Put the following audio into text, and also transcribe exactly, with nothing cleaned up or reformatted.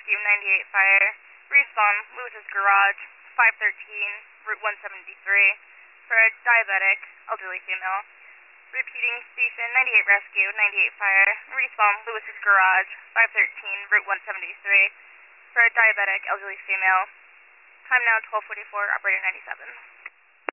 Rescue ninety-eight Fire. Respawn, Lewis's Garage, five thirteen, Route one seventy-three, for a diabetic, elderly female. Repeating, Station ninety-eight Rescue, ninety-eight Fire. Respawn, Lewis's Garage, five thirteen, Route one seventy-three, for a diabetic, elderly female. Time now twelve forty-four, operator ninety-seven.